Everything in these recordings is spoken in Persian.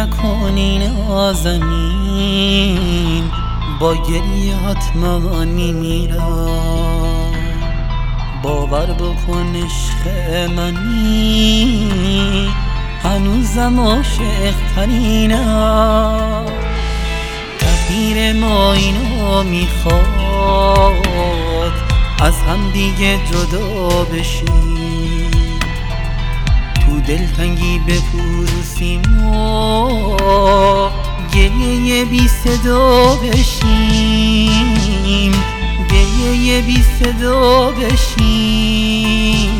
نکنی نازنین، با گریهات من میمیرم. باور بکن عشق منی، هنوزم عاشق ترینم. تقدیر ما اینو میخواد، از هم دیگه جدا بشیم، تو دلتنگی بپوسیم و گریه بی صدا بشیم، گریه بی صدا بشیم.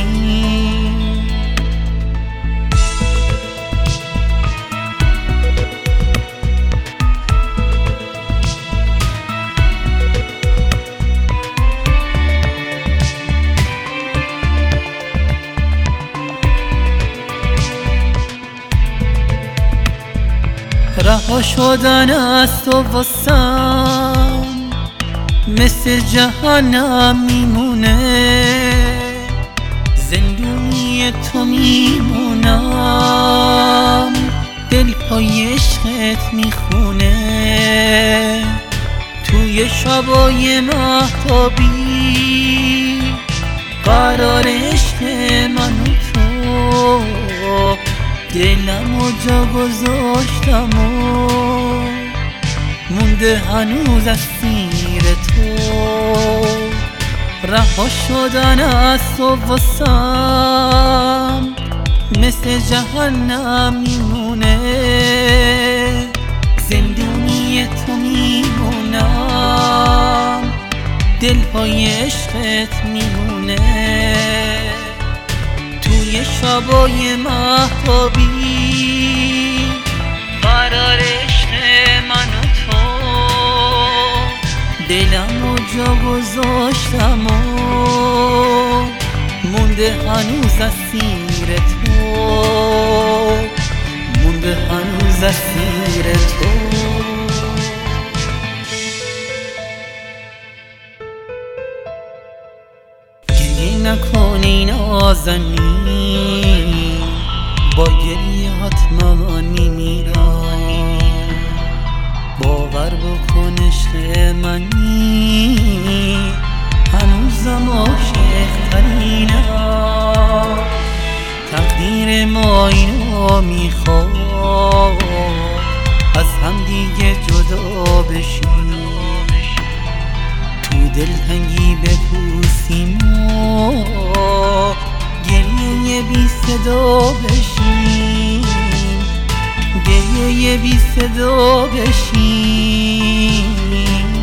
رها شدن از تو واسم مثل جهنم میمونه، زندونی تو میمونم، دل پای عشقت میخونه. توی شبای مهتابی قرار عشق من و تو، دلم و جا گذاشتم و مونده هنوز از سیر تو. رها شدن از تو واسم مثل جهنم میمونه، زندونی تو میمونم، دل پای عشقت میمونه. توی شبای مهتابی قرار عشق من و تو، دلم رو جا گذاشتم و مونده هنوز از سیر تو، مونده هنوز از سیر تو. نکنی نازنین، با گریهات من میمیرم. باور بکن عشق منی، هنوزم عاشق ترینم. تقدیر ما اینو میخواد، از هم دیگه جدا بشیم، تو دلتنگی بپوسیم و گریه بی صدا بشیم، گریه بی صدا بشیم.